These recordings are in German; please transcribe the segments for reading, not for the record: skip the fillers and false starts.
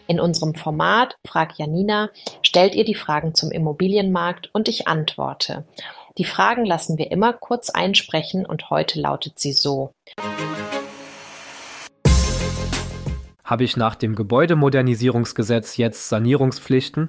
In unserem Format Frag Janina stellt ihr die Fragen zum Immobilienmarkt und ich antworte. Die Fragen lassen wir immer kurz einsprechen und heute lautet sie so. Habe ich nach dem Gebäudemodernisierungsgesetz jetzt Sanierungspflichten?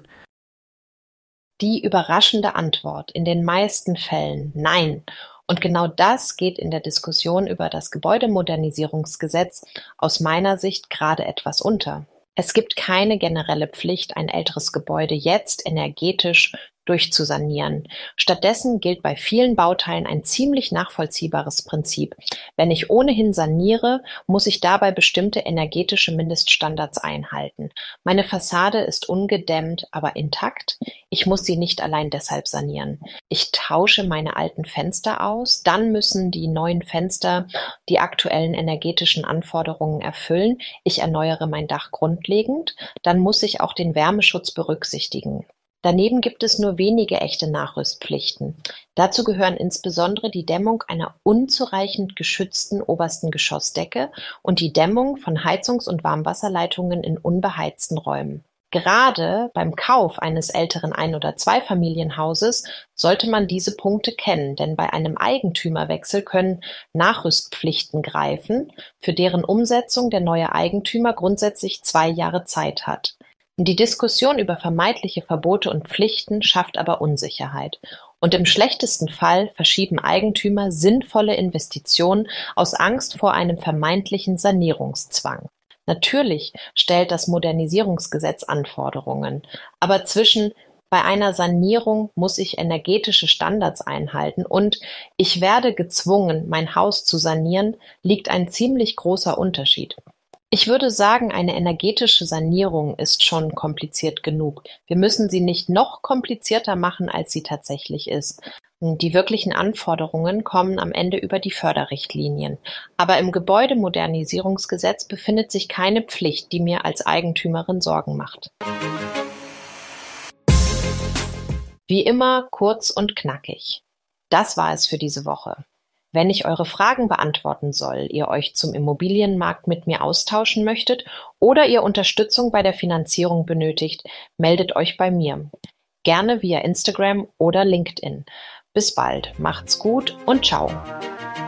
Die überraschende Antwort in den meisten Fällen nein. Und genau das geht in der Diskussion über das Gebäudemodernisierungsgesetz aus meiner Sicht gerade etwas unter. Es gibt keine generelle Pflicht, ein älteres Gebäude jetzt energetisch durchzusanieren. Stattdessen gilt bei vielen Bauteilen ein ziemlich nachvollziehbares Prinzip. Wenn ich ohnehin saniere, muss ich dabei bestimmte energetische Mindeststandards einhalten. Meine Fassade ist ungedämmt, aber intakt. Ich muss sie nicht allein deshalb sanieren. Ich tausche meine alten Fenster aus, dann müssen die neuen Fenster die aktuellen energetischen Anforderungen erfüllen. Ich erneuere mein Dach grundlegend, dann muss ich auch den Wärmeschutz berücksichtigen. Daneben gibt es nur wenige echte Nachrüstpflichten. Dazu gehören insbesondere die Dämmung einer unzureichend geschützten obersten Geschossdecke und die Dämmung von Heizungs- und Warmwasserleitungen in unbeheizten Räumen. Gerade beim Kauf eines älteren Ein- oder Zweifamilienhauses sollte man diese Punkte kennen, denn bei einem Eigentümerwechsel können Nachrüstpflichten greifen, für deren Umsetzung der neue Eigentümer grundsätzlich 2 Jahre Zeit hat. Die Diskussion über vermeintliche Verbote und Pflichten schafft aber Unsicherheit. Und im schlechtesten Fall verschieben Eigentümer sinnvolle Investitionen aus Angst vor einem vermeintlichen Sanierungszwang. Natürlich stellt das Modernisierungsgesetz Anforderungen, aber zwischen bei einer Sanierung muss ich energetische Standards einhalten und ich werde gezwungen, mein Haus zu sanieren, liegt ein ziemlich großer Unterschied. Ich würde sagen, eine energetische Sanierung ist schon kompliziert genug. Wir müssen sie nicht noch komplizierter machen, als sie tatsächlich ist. Die wirklichen Anforderungen kommen am Ende über die Förderrichtlinien. Aber im Gebäudemodernisierungsgesetz befindet sich keine Pflicht, die mir als Eigentümerin Sorgen macht. Wie immer kurz und knackig. Das war es für diese Woche. Wenn ich eure Fragen beantworten soll, ihr euch zum Immobilienmarkt mit mir austauschen möchtet oder ihr Unterstützung bei der Finanzierung benötigt, meldet euch bei mir. Gerne via Instagram oder LinkedIn. Bis bald, macht's gut und ciao.